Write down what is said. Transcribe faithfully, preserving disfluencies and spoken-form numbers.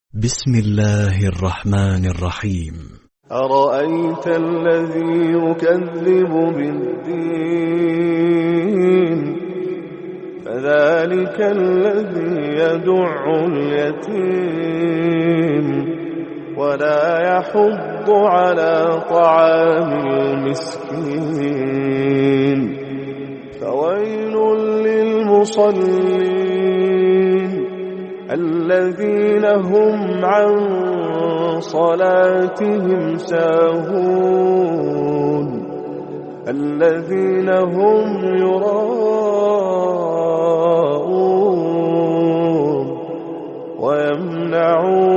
بسم الله الرحمن الرحيم. أرأيت الذي يكذب بالدين فذلك الذي يدع اليتيم ولا يحض على طعام المسكين فويل للمصلين الذين هم عن صلاتهم ساهون الذين هم يراءون ويمنعون